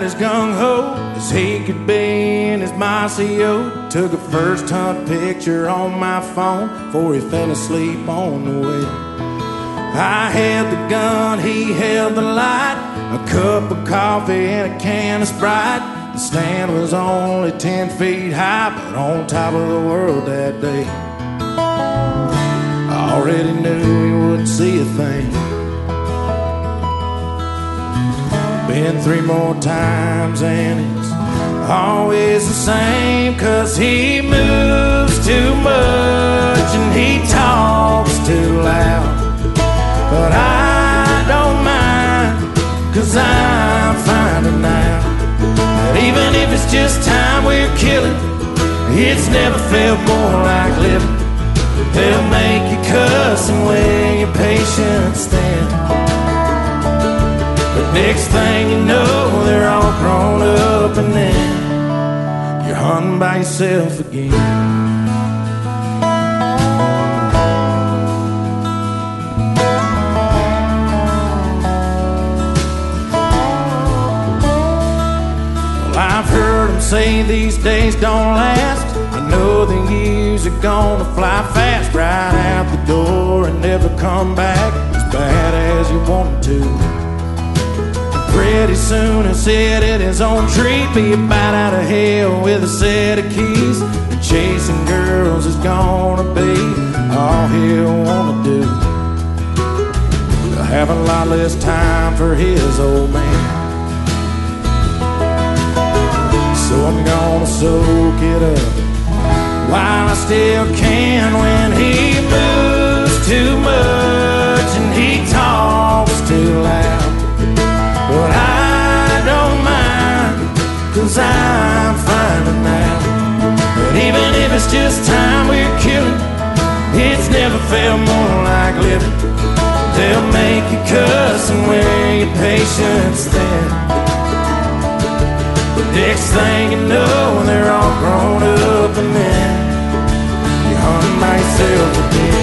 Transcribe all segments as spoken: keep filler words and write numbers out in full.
as gung-ho as he could be in his mossy oak. Took a first hunt picture on my phone before he fell asleep on the way. I held the gun, he held the light, a cup of coffee and a can of Sprite. The stand was only ten feet high, but on top of the world that day. I already knew he wouldn't see a thing. Been three more times and it's always the same, 'cause he moves too much and he talks too loud. But I don't mind, 'cause I'm finding out that even if it's just time we're killing, it's never felt more like living. They'll make you cuss and weigh your patience thin, but next thing you know, they're all grown up and then you're hunting by yourself again. I've heard them say these days don't last. I know the years are gonna fly fast, right out the door and never come back as bad as you want to. Pretty soon he'll sit in his own tree, be about out of hell with a set of keys. And chasing girls is gonna be all he'll wanna do. He'll have a lot less time for his old man, so I'm gonna soak it up while I still can. When he moves too much and he talks too loud, but I don't mind, 'cause I'm finding out that even if it's just time we're killing, it's never felt more like living. They'll make you cuss and wear your patience thin, next thing you know, they're all grown up and then you're hunting by yourself again.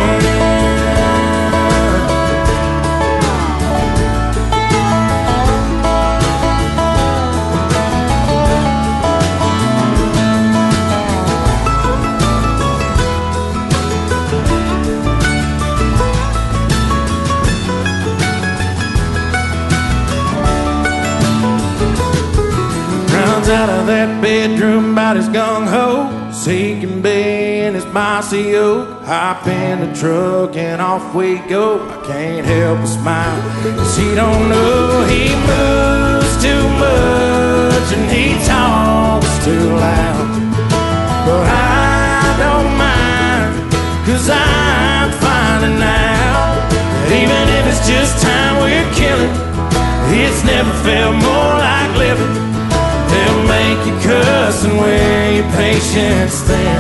Out of that bedroom about as gung-ho as he can be in his mossy oak. Hop in the truck and off we go. I can't help but smile, 'cause he don't know he moves too much and he talks too loud. But I don't mind, 'cause I'm finding out that even if it's just time we're killing, it's never felt more like living. They'll make you cuss and wear your patience thin,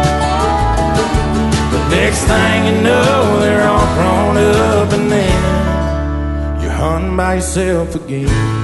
but next thing you know, they're all grown up and then you're hunting by yourself again.